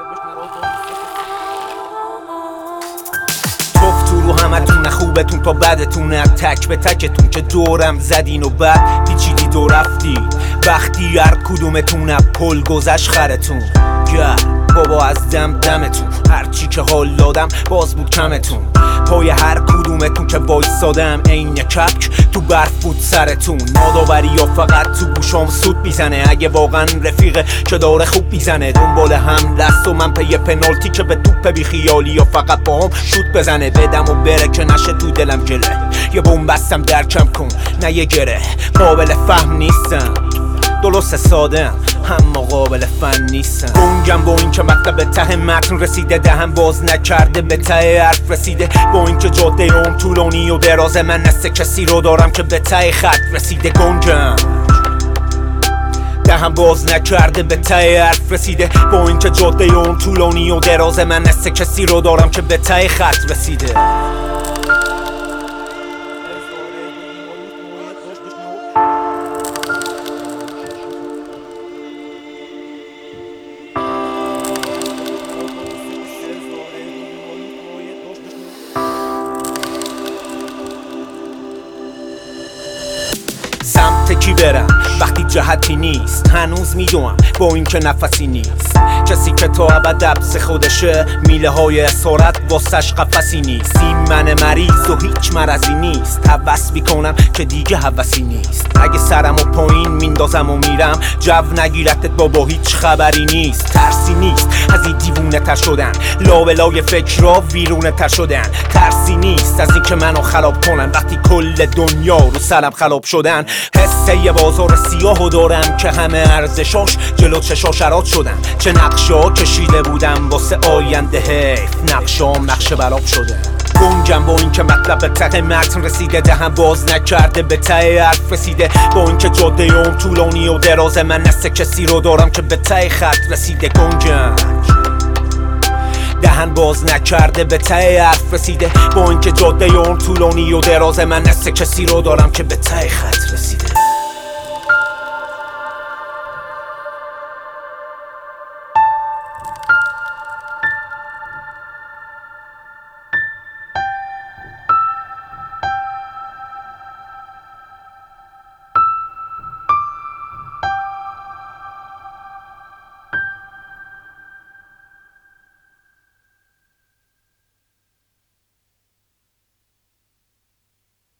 تو رو همتون، خوبتون تا بدتون، از تک به تکتون که دورم زدین و بعد پیچیدی دو رفتی. وقتی هر کدومتون از پل گذشت خرتون بابا از دمتون، هرچی که حال دادم باز بود کمتون. پای هر کدومتون که وایسادم عین کپک تو برف بود سرتون. ناداوری یا فقط تو گوشام سود میزنه، اگه واقعا رفیقه که داره خوب میزنه. دنبال هم دست و من پی پنالتی که به توپ بی خیالی یا فقط با هم شوت بزنه. بدم و بره که نشه تو دلم گله، یه بومبستم درکم کن نه یه گره. قابل فهم نیستم درست سادم، اما قابل فن نیستم. گنگم با این که مطلب ته متن رسیده، دهم باز نکرده به ته حرف رسیده. با این که جاده اون طولانی و درازه، من نسته کسی رو دارم که به ته خط رسیده. گنگم دهم باز نکرده به ته حرف رسیده. با این که جاده اون طولانی و درازه، من نسته کسی رو دارم که به ته خط رسیده. سمت کی برم وقتی جهتی نیست؟ هنوز میدونم با این که نفسی نیست. کسی که تا ابد حبس خودشه، میله های اسارت واسش قفسی نیست. این من مریض و هیچ مرضی نیست، هوس میکنم که دیگه هوسی نیست. اگه سرم و پایین میندازم و میرم، جو نگیرتت بابا هیچ خبری نیست. ترسی نیست از این دیوونه تر شدن، لابلای فکر را ویرونه تر شدن. ترسی نیست از این که منو خراب کنن وقتی کل دنیا رو سرم خراب شدن. حسه یه بازار سیاهو دارم که همه ارزشاش جلو چشا شرات شدن. چه نقشا کشیده بودم واسه آینده، حیف نقشام نقشه براب شده. گنگم با این که مطلب ته متن رسیده، دهم باز نکرده به ته حرف رسیده. با این که جاده اون طولانی و درازه، من نسته کسی رو دارم که به ته خط رسیده. گنگم دهن باز نکرده به ته حرف رسیده. با این که جاده اون طولانی و درازه، من نسته کسی رو دارم که به ته خط رسیده.